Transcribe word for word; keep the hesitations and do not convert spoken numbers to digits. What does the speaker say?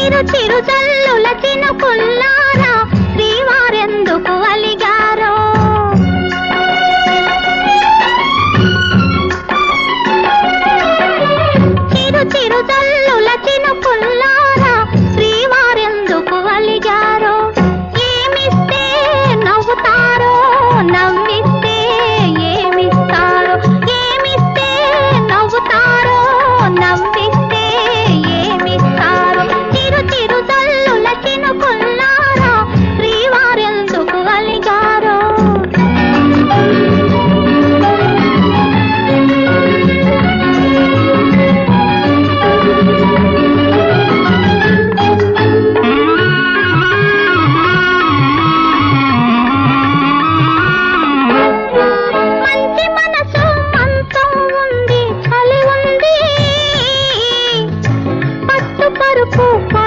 చిరు చిరు జల్లుల చినుకుల్లారా శ్రీవారెందుకు అలిగారో చిరు చిరు జల్లుల చినుకుల్లారా శ్రీవారెందుకు అలిగారో ఏమిస్తే నవ్వుతారో నవ్విస్తే ఏమిస్తారో ఏమిస్తే నవ్వుతారో నవ్విస్తే ఏమిస్తారో చిరు చిరు జల్లుల చినుకుల్లారా శ్రీవారెందుకు అలిగారో మంచి మనసు మంచం ఉంది చలి ఉంది పట్టు పరుపు